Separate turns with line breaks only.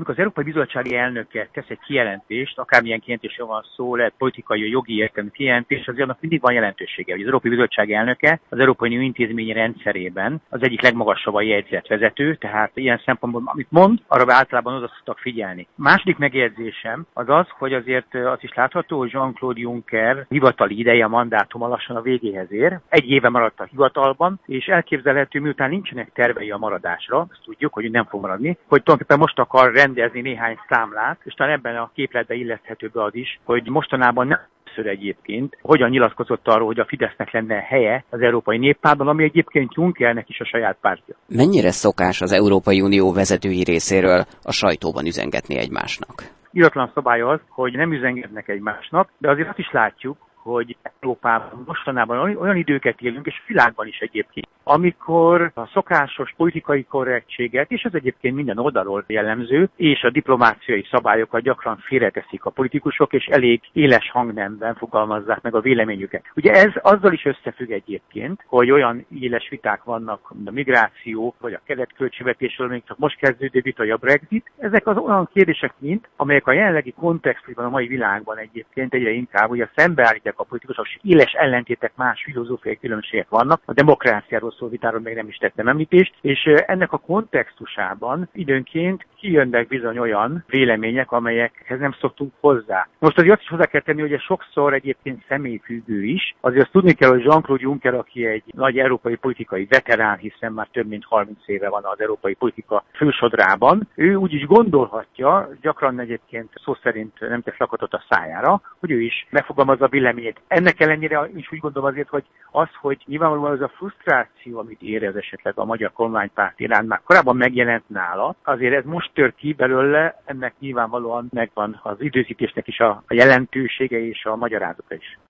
amikor az Európai Bizottsági elnöke tesz egy kijelentést, akármilyen kijelentésről van szó, lehet politikai, jogi értelmű kijelentés, azért annak mindig van jelentősége. Hogy az Európai Bizottsági elnöke az Európai Unió intézményi rendszerében az egyik legmagasabb a jegyzetvezető, tehát ilyen szempontból, amit mond, arra általában oda szoktak figyelni. Második megjegyzésem az az, hogy azért azt is látható, hogy Jean-Claude Juncker hivatali ideje, a mandátuma lassan a végéhez ér. Egy éve maradt a hivatalban, és elképzelhető, miután nincsenek tervei a maradásra, azt tudjuk, hogy nem fog maradni, hogy tulajdonképpen most akar rendezni néhány számlát, és talán ebben a képletben illeszthető be az is, hogy mostanában nem egyébként hogyan nyilatkozott arról, hogy a Fidesznek lenne helye az Európai Néppártban, ami egyébként Junckernek is a saját pártja.
Mennyire szokás az Európai Unió vezetői részéről a sajtóban üzengetni egymásnak?
Iratlan szabály az, hogy nem üzengetnek egymásnak, de azért azt is látjuk, hogy Európában mostanában olyan időket élünk, és világban is egyébként, amikor a szokásos politikai korrektséget, és ez egyébként minden oldalról jellemző, és a diplomáciai szabályokat gyakran félreteszik a politikusok, és elég éles hangnemben fogalmazzák meg a véleményüket. Ugye ez azzal is összefügg egyébként, hogy olyan éles viták vannak, mint a migráció, vagy a keletköltségvetésről, még csak most kezdődő vita, vagy a Brexit. Ezek az olyan kérdések amelyek a jelenlegi kontextusban, a mai világban egyébként egyre inkább ugye szembeállítják a politikusok, és éles ellentétek, más filozófiai különbségek vannak. A demokráciáról szóló vitáról még nem is tettem említést, és ennek a kontextusában időnként kijönnek bizony olyan vélemények, amelyekhez nem szoktunk hozzá. Most azért azt is hozzá kell tenni, hogy ez sokszor egyébként személyfüggő is. Azért azt tudni kell, hogy Jean-Claude Juncker, aki egy nagy európai politikai veterán, hiszen már több mint 30 éve van az európai politika fősodrában, ő úgy is gondolhatja, gyakran egyébként szó szerint nem tesz lakatot a szájára, hogy ő is megfogalmazza a véleményét. Ennek ellenére is úgy gondolom azért, hogy nyilvánvalóan az a frusztráció, amit érez esetleg a magyar kormánypárt iránt, már korábban megjelent nála, azért ez most tör ki belőle, ennek nyilvánvalóan megvan az időzítésnek is a jelentősége és a magyarázata is.